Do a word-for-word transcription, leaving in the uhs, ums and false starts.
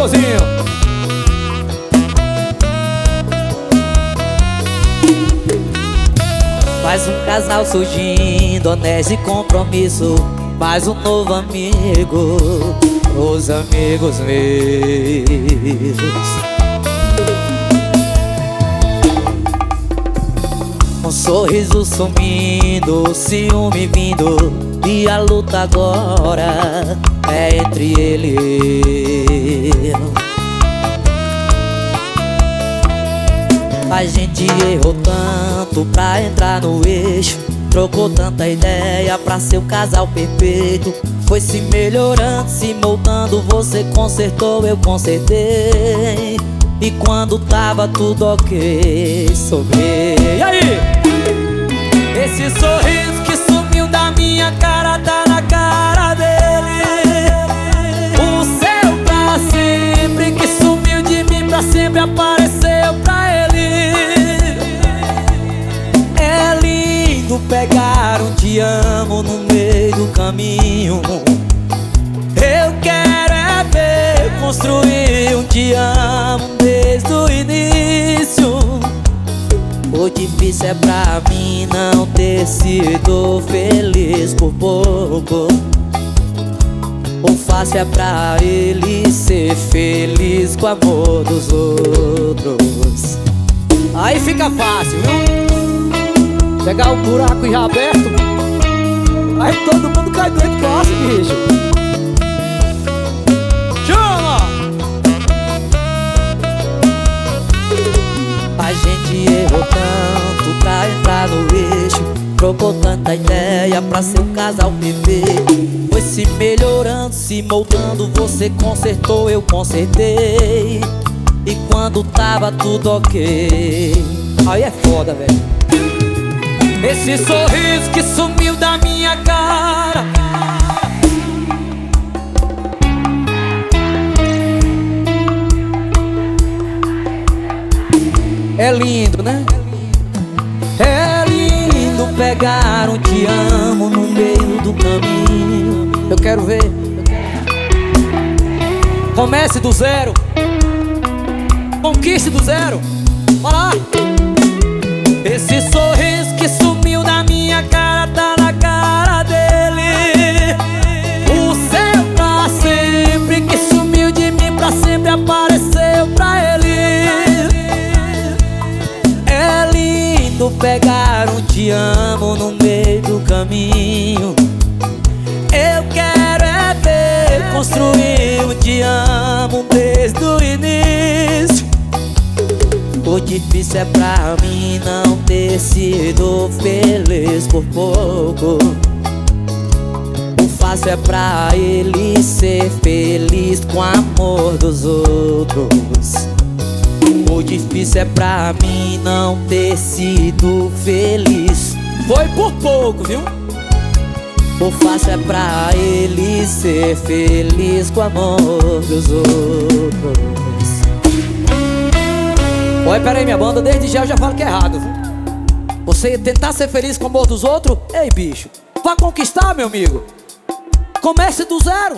amorzinho. Mais um casal surgindo, honesto e compromisso. Mais um novo amigo, os amigos meus. Um sorriso sumindo, ciúme vindo, e a luta agora é entre ele e eu. A gente errou tanto pra entrar no eixo, trocou tanta ideia pra ser o casal perfeito. Foi se melhorando, se moldando, você consertou, eu consertei. E quando tava tudo ok, sobrei. E aí? Esse sorriso que sumiu da minha cara tá na cara dele. O seu pra sempre que sumiu de mim pra sempre apareceu pra ele. É lindo pegar um te amo no meio do caminho. Eu quero é ver construir um te amo desde o início. O difícil é pra mim não ter sido feliz por pouco. O fácil é pra ele ser feliz com o amor dos outros. Aí fica fácil, viu? Pegar o buraco já aberto, aí todo mundo cai dentro fácil, bicho. Chama! A gente errou tanto pra entrar no eixo, trocou tanta ideia pra ser um casal perfeito. Foi se melhorando, se moldando, você consertou, eu consertei. E quando tava tudo ok, Aí é foda, velho. esse sorriso que sumiu da minha cara É lindo, né? é lindo pegar um te amo no meio do caminho. Eu quero ver. Comece do zero, conquiste do zero. Bora lá. Esse sorriso que sumiu da minha cara tá na cara dele. O seu pra sempre que sumiu de mim pra sempre apareceu pra ele. É lindo pegar um te amo no meio do caminho. Eu quero é ver construir um te amo desde o início. O difícil é pra mim não ter sido feliz por pouco. O fácil é pra ele ser feliz com o amor dos outros. O difícil é pra mim não ter sido feliz. Foi por pouco, viu? O fácil é pra ele ser feliz com o amor dos outros. Olha, pera aí, minha banda, desde já eu já falo que é errado, viu? Você tentar ser feliz com o amor dos outros, ei, bicho, vá conquistar, meu amigo. Comece do zero.